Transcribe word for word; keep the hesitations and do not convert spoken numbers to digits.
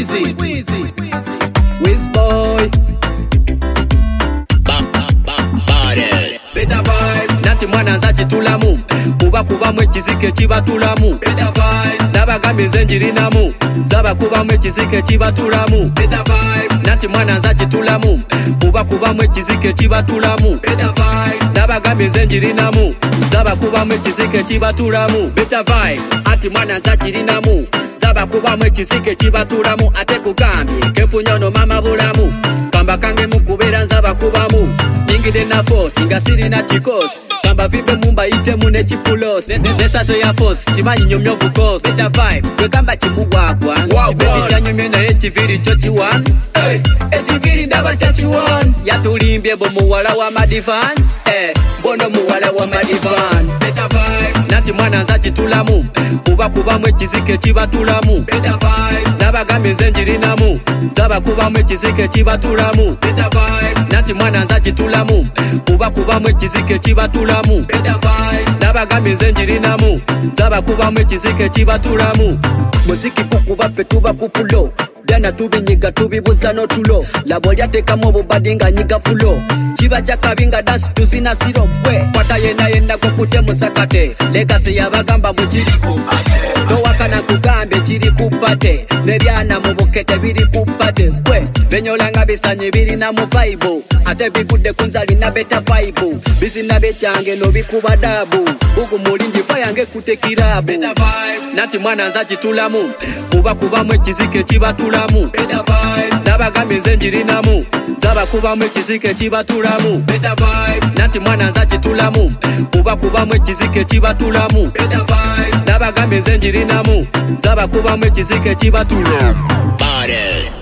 Wheezy, Wiz Boy, Better Vibe. Nati mwana nzachi tulamu, kuba kuba mwe chizike chiba tulamu. Better Vibe. Nabagambe zenjirinamu, zaba kuba mwe chizike chiba tulamu. Better Vibe. Nati mwana nzachi tulamu, kuba kuba mwe chizike chiba tulamu. Better Vibe. Nabagambe zenjirinamu, zaba kuba mwe chizike chiba tulamu. Better Vibe. Ati mwana nzachi rinamu, zaba kuba mwe chizike chiba tulamu. Ate kugambye kefunyono mama bulamu, kamba kange mukubera nzaba kubamu. Ningide na force, ingasiri na chikosi, kamba vibe mumba ite mune chipulosi. Nesazo ya force, chimanyi nyomyo vukosi. Better Vibe, kwe kamba chimugwagwa, chipepi chanyumye na echiviri chochi one. Hey, echiviri ndaba chachi one. Yatulimbye bo muwala wa madivan, eh, bono muwala wa madivan. Better Vibe. Nati mwana nzachi tulamu, kuba kuba mwe chizike chiba tulamu. Better Vibe. Nabagambe zenjirinamu, zaba kuba mwe chizike chiba tulamu. Better Vibe. Nati mwana nzachi tulamu, kuba kuba mwe chizike chiba tulamu. Better Vibe. Nabagambe zenjirinamu, zaba kuba mwe chizike chiba tulamu. Muziki kukuba petuba kupulo, Dana tubi nyiga tubi buzano tulo. Labo lyateka mobo badinga nyiga fulo. Chiba chakabinga dance tuzina siro mwe. Kwata yena yenda kukute musakate. Legacy yabagamba mujiri kupate. Towakana kugambe chiri kupate. Nebyana mubukete biri kupate. Kwe, benyolanga bisanye biri na mufaibo. Ate bigude kunzali na Better Vibe. Bisi na bechange no bikuba dabu. Buku mulindi fayange kute kirabu. Better Vibe. Nati mwana nzachi tulamu, kuba kuba mwe chizike chiba tulamu. Better Vibe. Nabagambe zenjirinamu, zaba kuba mwe chizike chiba tulamu. Better Vibe. Nati mwana nzachi tulamu, kuba kuba mwe chizike chiba tulamu. Better Vibe. Nabagambe zenjirinamu, zaba kuba mwe chizike chiba tulamu.